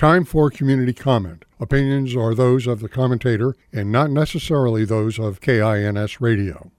Time for community comment. Opinions are those of the commentator and not necessarily those of KINS Radio.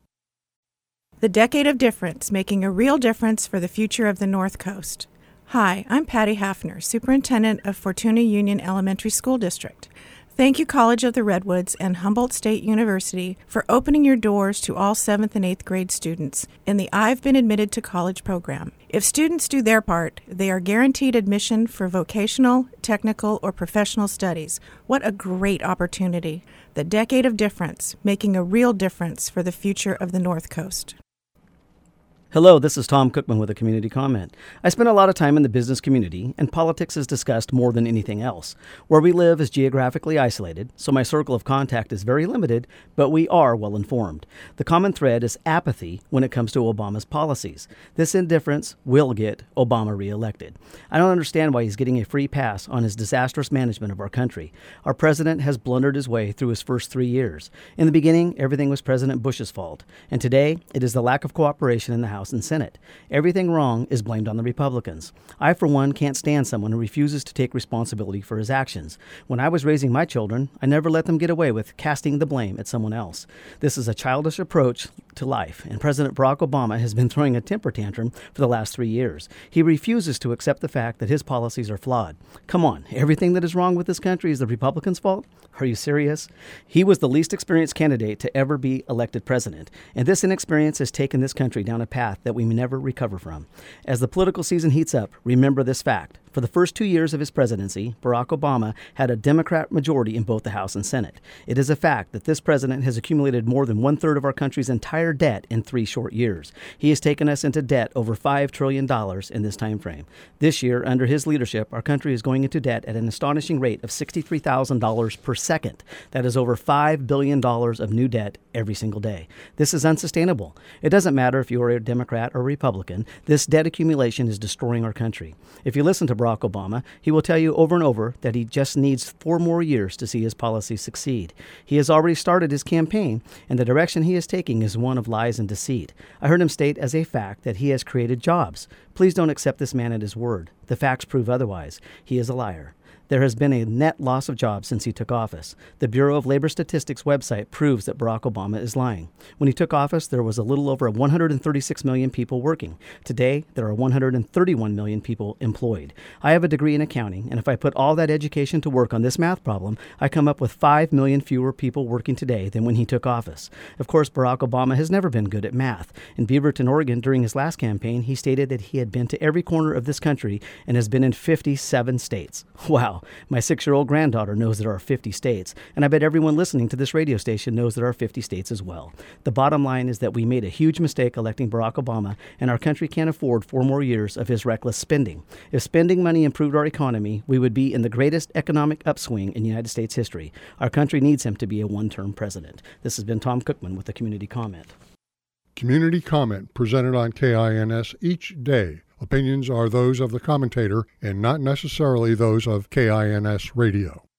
The Decade of Difference, making a real difference for the future of the North Coast. Hi, I'm Patty Hafner, Superintendent of Fortuna Union Elementary School District. Thank you, College of the Redwoods and Humboldt State University, for opening your doors to all 7th and 8th grade students in the I've Been Admitted to College program. If students do their part, they are guaranteed admission for vocational, technical, or professional studies. What a great opportunity. The Decade of Difference, making a real difference for the future of the North Coast. Hello, this is Tom Cookman with a community comment. I spend a lot of time in the business community, and politics is discussed more than anything else. Where we live is geographically isolated, so my circle of contact is very limited, but we are well informed. The common thread is apathy when it comes to Obama's policies. This indifference will get Obama reelected. I don't understand why he's getting a free pass on his disastrous management of our country. Our president has blundered his way through his first 3 years. In the beginning, everything was President Bush's fault, and today it is the lack of cooperation in the House and Senate. Everything wrong is blamed on the Republicans. I, for one, can't stand someone who refuses to take responsibility for his actions. When I was raising my children, I never let them get away with casting the blame at someone else. This is a childish approach to life, and President Barack Obama has been throwing a temper tantrum for the last 3 years. He refuses to accept the fact that his policies are flawed. Come on, everything that is wrong with this country is the Republicans' fault? Are you serious? He was the least experienced candidate to ever be elected president, and this inexperience has taken this country down a path that we may never recover from. As the political season heats up, remember this fact. For the first 2 years of his presidency, Barack Obama had a Democrat majority in both the House and Senate. It is a fact that this president has accumulated more than 1/3 of our country's entire debt in 3 short years. He has taken us into debt over $5 trillion in this time frame. This year, under his leadership, our country is going into debt at an astonishing rate of $63,000 per second. That is over $5 billion of new debt every single day. This is unsustainable. It doesn't matter if you are a Democrat or Republican. This debt accumulation is destroying our country. If you listen to Barack Obama, he will tell you over and over that he just needs 4 more years to see his policies succeed. He has already started his campaign, and the direction he is taking is one of lies and deceit. I heard him state as a fact that he has created jobs. Please don't accept this man at his word. The facts prove otherwise. He is a liar. There has been a net loss of jobs since he took office. The Bureau of Labor Statistics website proves that Barack Obama is lying. When he took office, there was a little over 136 million people working. Today, there are 131 million people employed. I have a degree in accounting, and if I put all that education to work on this math problem, I come up with 5 million fewer people working today than when he took office. Of course, Barack Obama has never been good at math. In Beaverton, Oregon, during his last campaign, he stated that he had been to every corner of this country and has been in 57 states. Wow. My 6-year-old granddaughter knows there are 50 states, and I bet everyone listening to this radio station knows there are 50 states as well. The bottom line is that we made a huge mistake electing Barack Obama, and our country can't afford 4 more years of his reckless spending. If spending money improved our economy, we would be in the greatest economic upswing in United States history. Our country needs him to be a one-term president. This has been Tom Cookman with the Community Comment. Community comment presented on KINS each day. Opinions are those of the commentator and not necessarily those of KINS Radio.